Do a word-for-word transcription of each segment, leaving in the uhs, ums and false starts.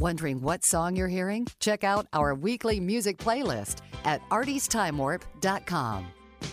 Wondering what song you're hearing? Check out our weekly music playlist at arties time warp dot com.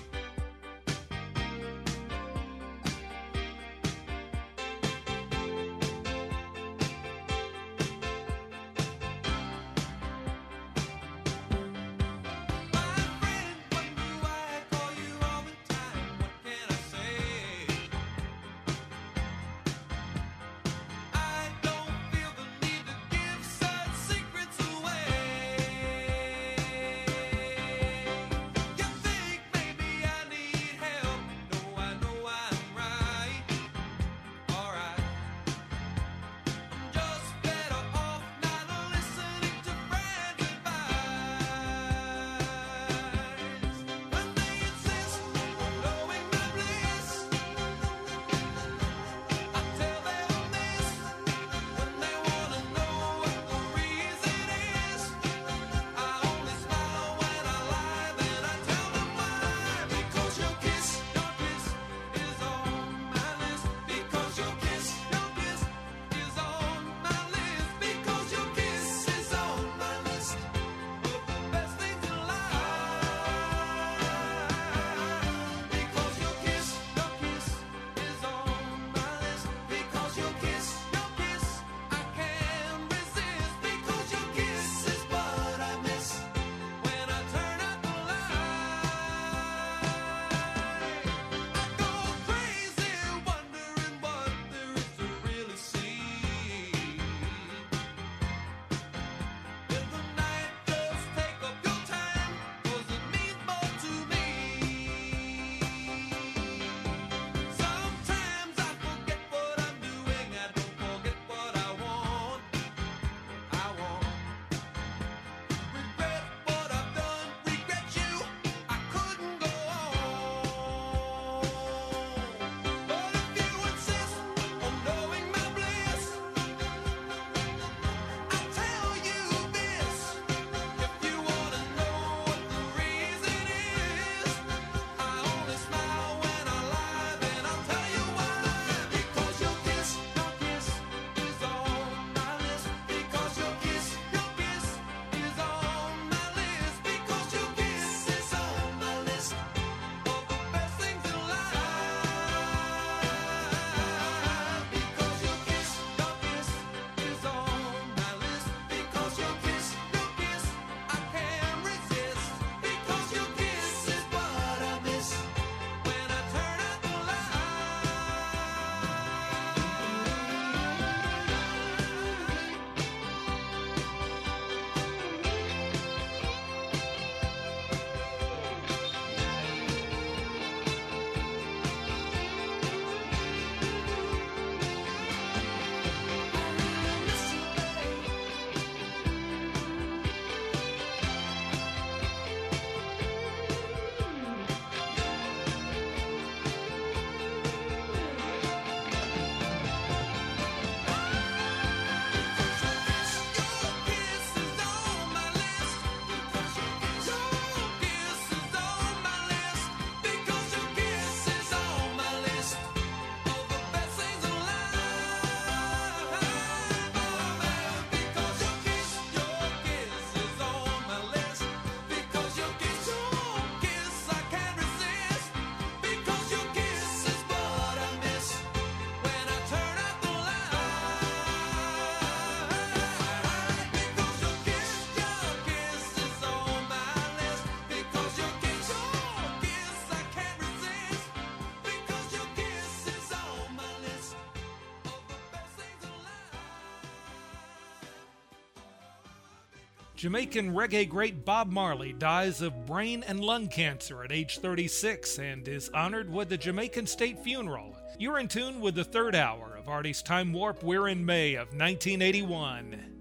Jamaican reggae great Bob Marley dies of brain and lung cancer at age thirty-six and is honored with the Jamaican State Funeral. You're in tune with the third hour of Artie's Time Warp. We're in May of nineteen eighty-one.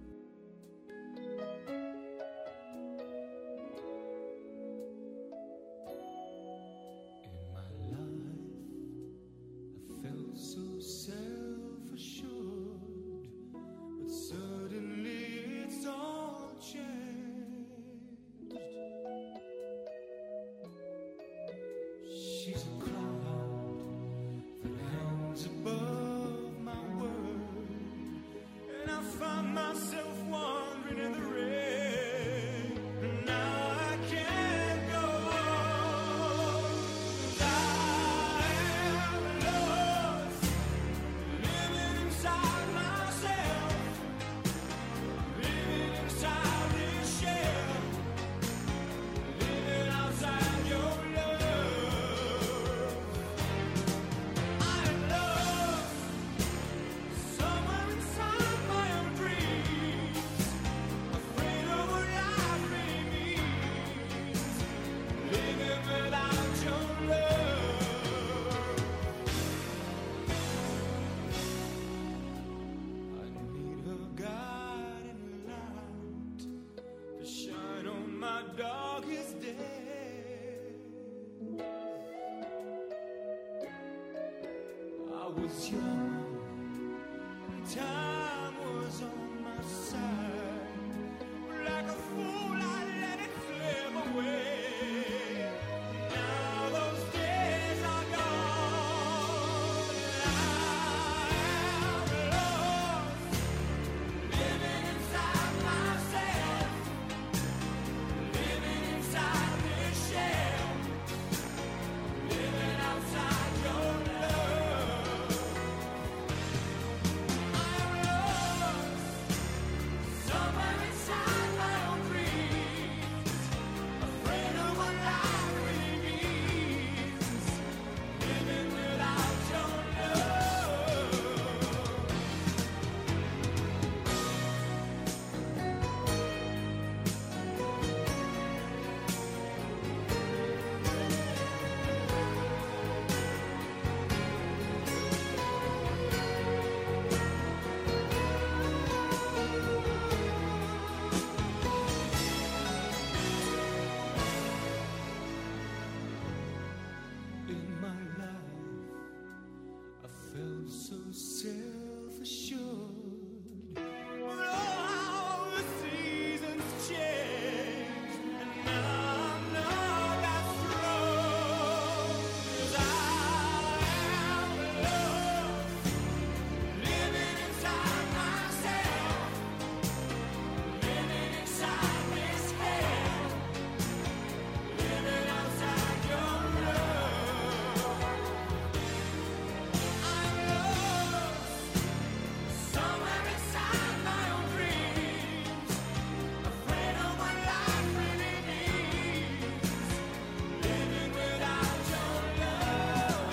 Above my world, and I find myself wondering darkest day. I was young, and time was on my side. Like a fool, I let it slip away. Now those days are gone. I'm lost, living inside myself, living inside this shell, living outside your love. I'm lost, somewhere inside my own dreams, afraid of what life really means, living without your love. In my life, I felt so self-assured. But oh, how the seasons change, and now I'm not as strong. 'Cause I am lost, living inside myself, living inside this hell, living outside your love. I'm lost, somewhere inside my own dreams, afraid of what life really means, living without your love.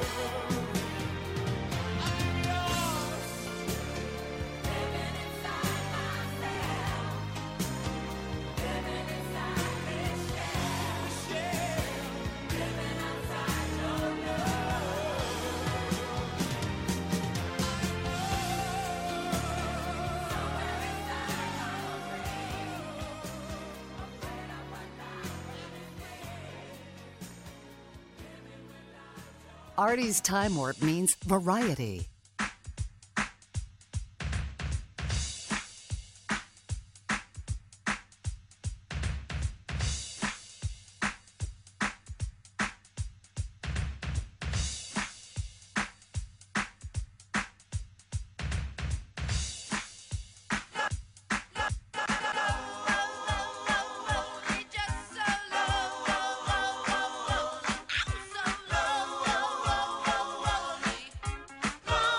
I'm lost, living inside myself, living inside this shell, living outside your Artie's Time Warp means variety. love.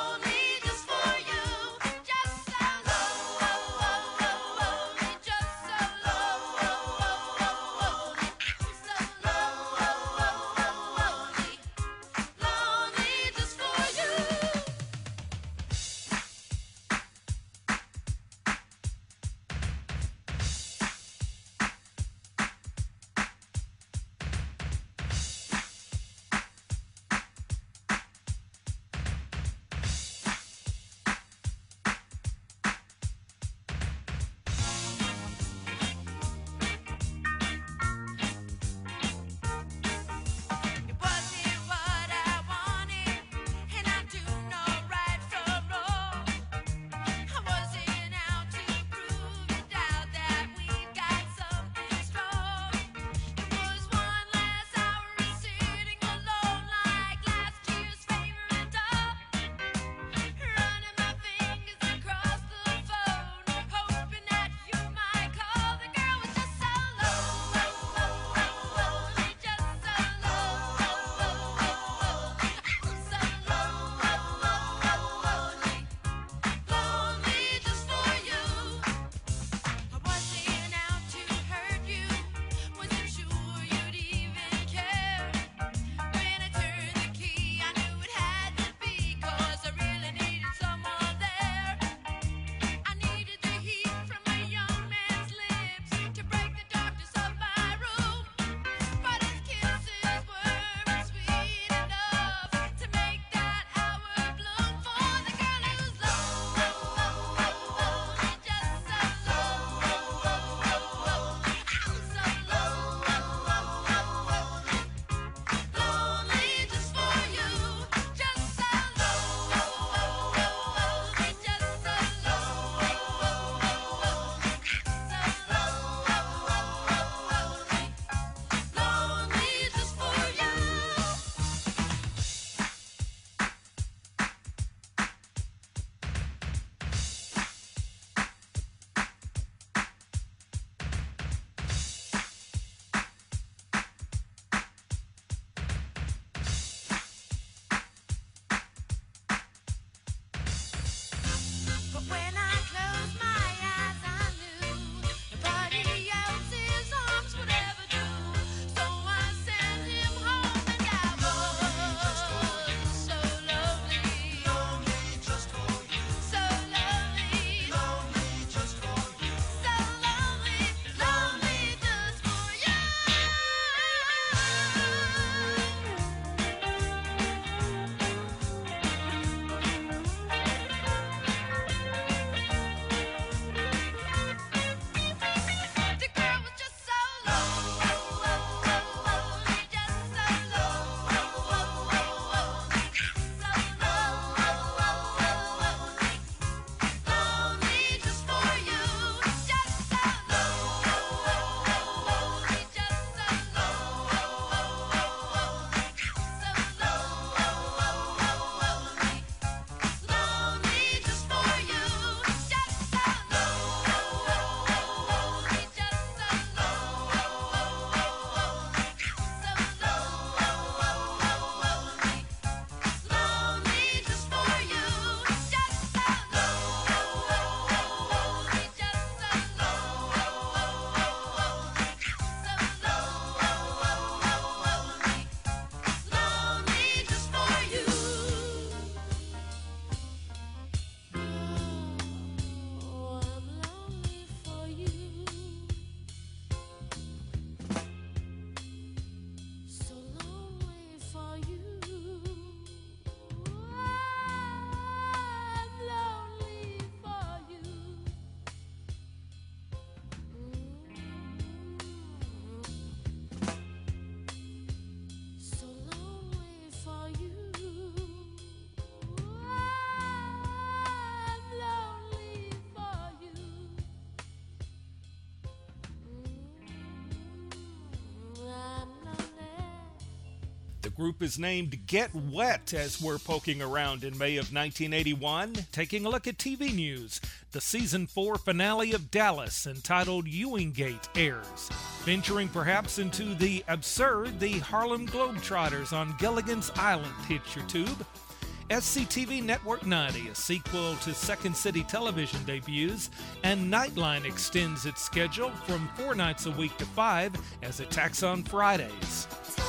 group is named Get Wet as we're poking around in May of nineteen eighty-one. Taking a look at T V news, the season four finale of Dallas, entitled Ewing Gate, airs. Venturing perhaps into the absurd, the Harlem Globetrotters on Gilligan's Island hits your tube. S C T V Network ninety, a sequel to Second City Television, debuts, and Nightline extends its schedule from four nights a week to five as it tacks on Fridays.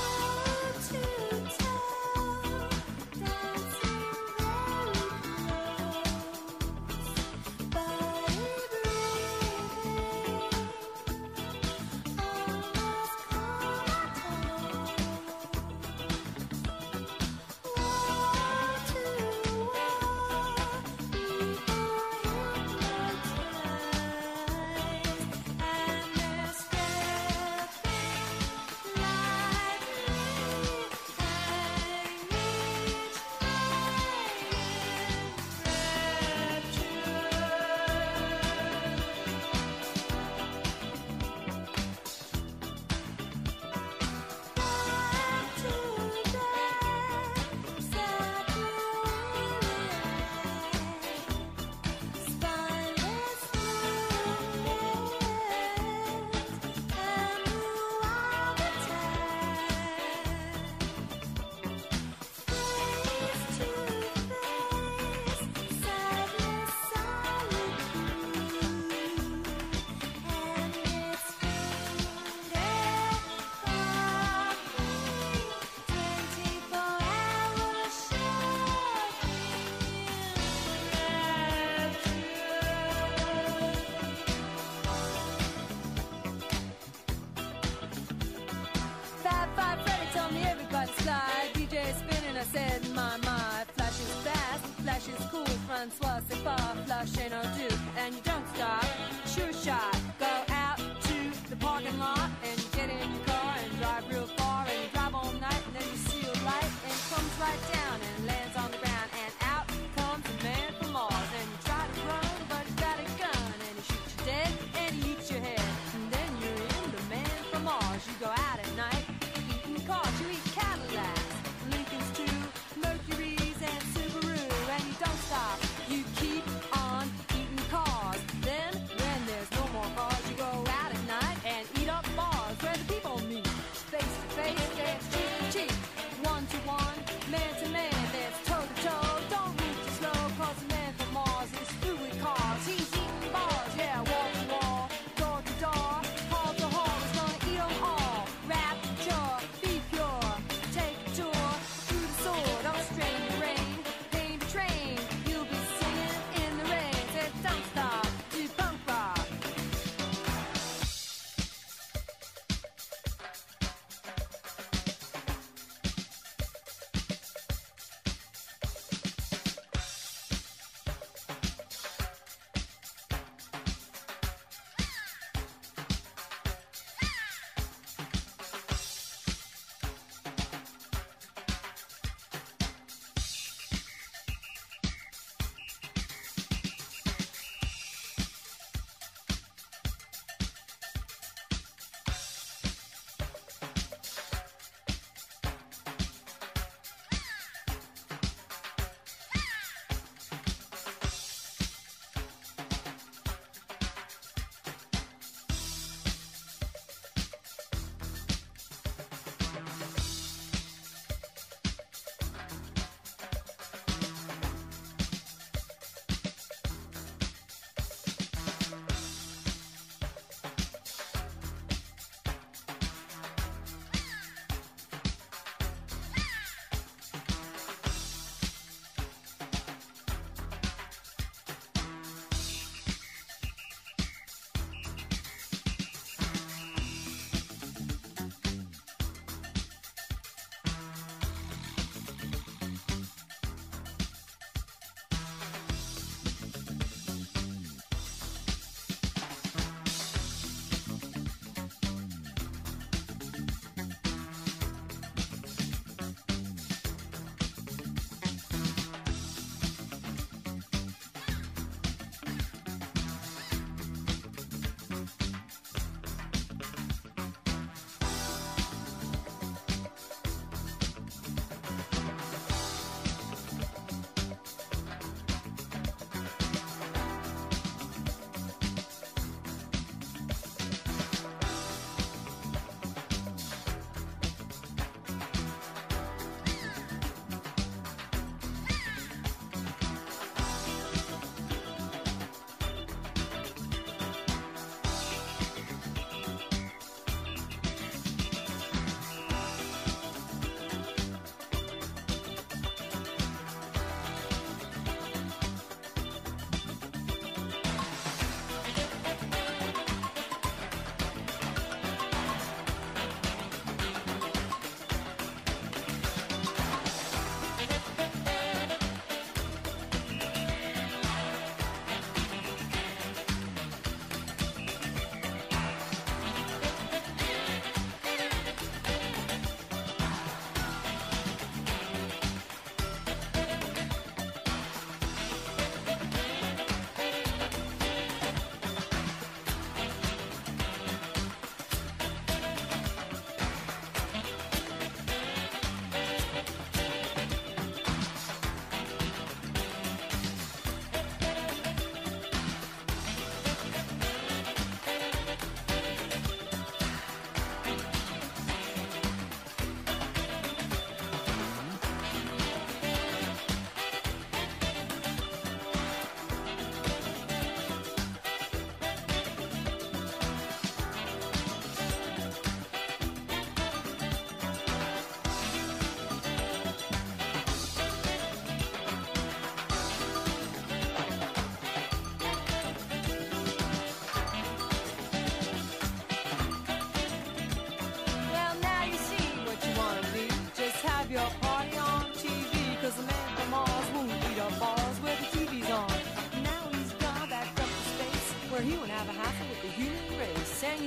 Francois, c'est pas flush and no do, and you don't stop. Sure shot, go out to the parking lot and get in your car and drive real far and you drive all night and then you see a light and it comes right down and lands on the ground and out comes a man from Mars and you try to run but he's got a gun and he shoots you dead and he eats your head and then you're in the man from Mars. You go out at night eating cars, you eat Cadillacs, Lincolns too, Mercuries and Subaru, and you don't stop. You keep on eating cars. Then, when there's no more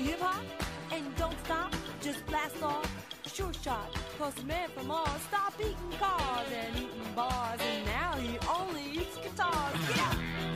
hip hop and don't stop, just blast off. Sure shot, cause the man from Mars stopped eating cars and eating bars, and now he only eats guitars. Yeah!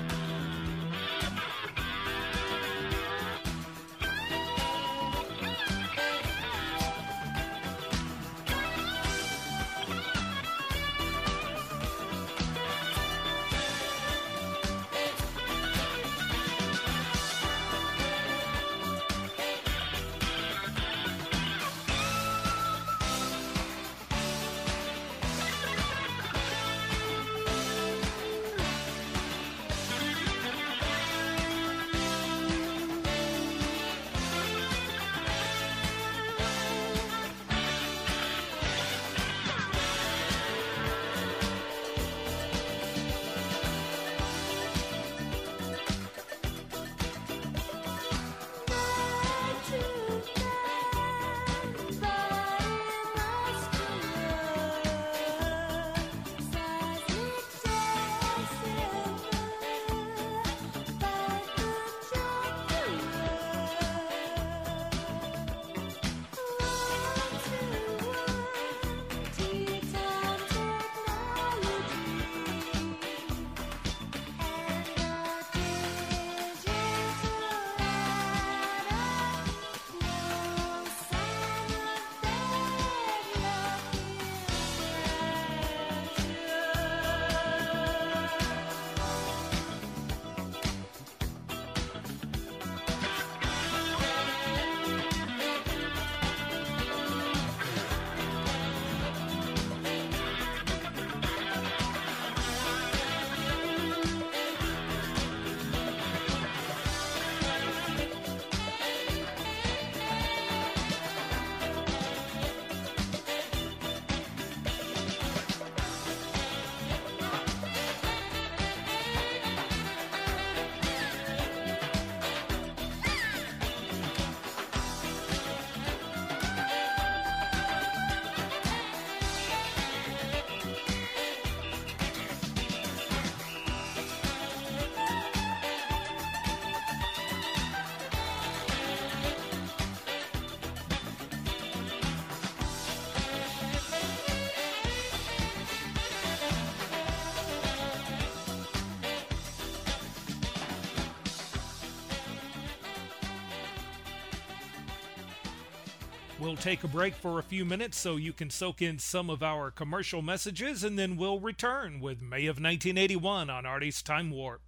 We'll take a break for a few minutes so you can soak in some of our commercial messages, and then we'll return with May of nineteen eighty-one on Artie's Time Warp.